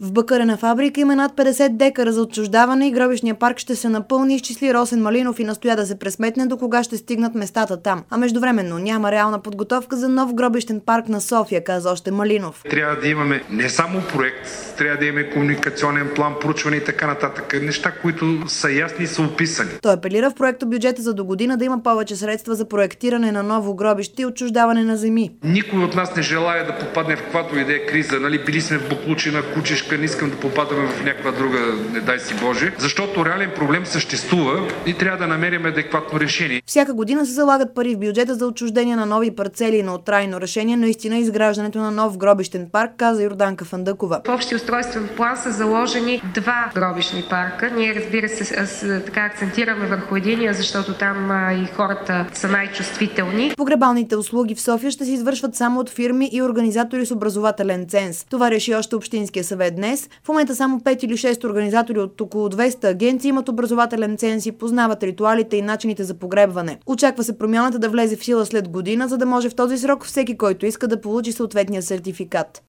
В Бакърена фабрика има над 50 декара за отчуждаване и гробищния парк ще се напълни, изчисли Росен Малинов и настоя да се пресметне до кога ще стигнат местата там. А междувременно няма реална подготовка за нов гробищен парк на София, каза още Малинов. Трябва да имаме не само проект, трябва да имаме комуникационен план, проучване и така нататък. Неща, които са ясни и са описани. Той апелира в проекта бюджета за догодина да има повече средства за проектиране на ново гробище и отчуждаване на земи. Никой от нас не желая да попадне в каквато и да е криза. Били сме в Буклучина, Кучешка, не искам да попадаме в някаква друга, не дай си Боже, защото реален проблем съществува и трябва да намерим адекватно решение. Всяка година се залагат пари в бюджета за отчуждение на нови парцели и на трайно решение, наистина изграждането на нов гробищен парк, каза Йорданка Фандъкова. В общия устройствен план са заложени 2 гробищни парка. Ние, разбира се, така акцентираме върху единия, защото там и хората са най-чувствителни. Погребалните услуги в София ще се извършват само от фирми и организатори с образователен ценз. Това реши още Общинския съвет днес. В момента само 5 или 6 организатори от около 200 агенции имат образователен ценз и познават ритуалите и начините за погребване. Очаква се промяната да влезе в сила след година, за да може в този срок всеки, който иска да получи съответния сертификат.